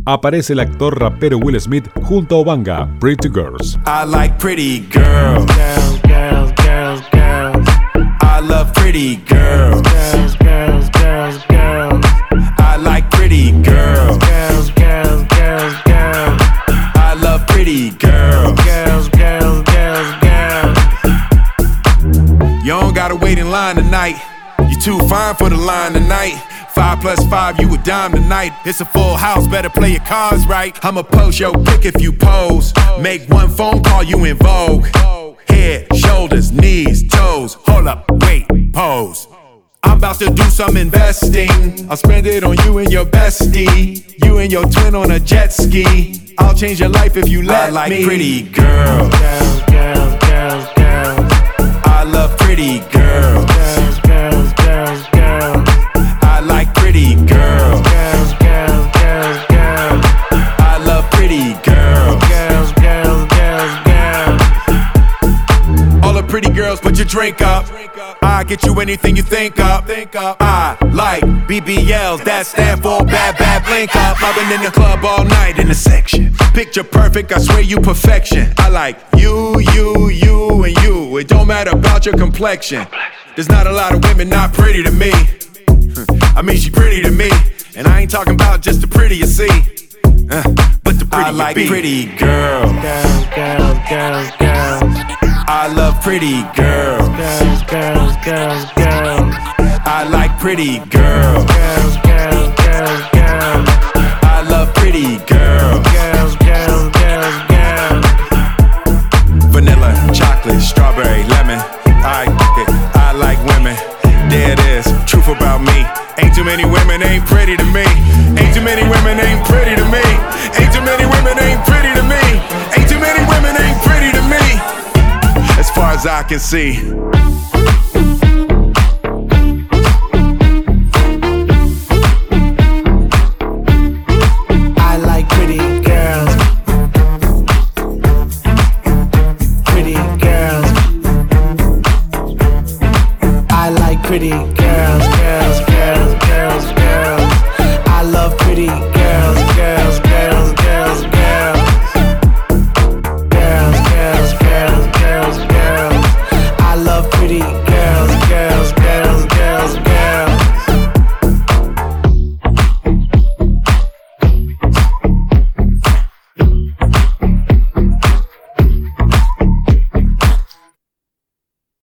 aparece el actor rapero Will Smith junto a Obanga, Pretty Girls. I like pretty girls. Girls, girls, girls, girls. I love pretty girls. Girls, girls, girls, girls. I like pretty girls. Girls, girls, girls, girls. I love pretty girls. Girls, girls, girls, girls. You don't gotta wait in line tonight. You too fine for the line tonight. 5 plus 5, you a dime tonight. It's a full house, better play your cards right. I'ma post your pic if you pose. Make one phone call, you in vogue. Head, shoulders, knees, toes. Hold up, wait, pose. I'm about to do some investing. I'll spend it on you and your bestie. You and your twin on a jet ski. I'll change your life if you let me. I like pretty girls. Girls, girls, girls, girls. I love pretty girls. Girls, girls, girls, girls. I like pretty girls. Girls, girls, girls, girls. I love pretty girls. Girls, girls, girls, girls. All the pretty girls, put your drink up. I get you anything you think up. I like BBLs, that stand for bad, bad blink up. I've been in the club all night in the section. Picture perfect, I swear you perfection. I like you, you, you, and you. It don't matter about your complexion. There's not a lot of women not pretty to me. I mean, she pretty to me. And I ain't talking about just the pretty you see. But the pretty I like you be. Pretty girls. Girls, girls, girls, girls. I love pretty girls. Girls, girls, girls, girls. I like pretty girls. Girls, girls, girls, girls. I love pretty girls. Girls, girls, girls, girls. Vanilla, chocolate, strawberry, lemon. I like women. There it is, truth about me. Ain't too many women ain't pretty to me. Ain't too many women ain't pretty to me. Ain't too many women ain't pretty to me. Ain't too many women ain't pretty to me. As far as I can see. I like pretty girls. Pretty girls. I like pretty girls, girls, girls.